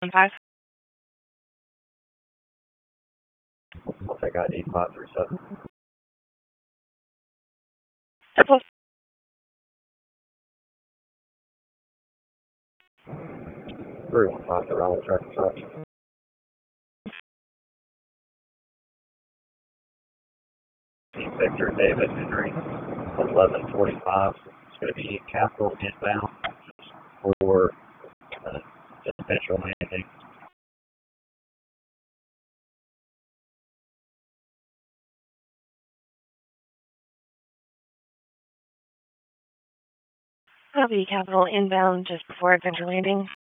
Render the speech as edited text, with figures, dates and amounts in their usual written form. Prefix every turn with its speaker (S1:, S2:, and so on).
S1: 5.
S2: I got 8537.
S1: Close.
S2: Three one five to round track touch. Victor David Henry, 1145. It's going to be capital inbound for potential landing.
S1: That'll be capital inbound just before adventure landing.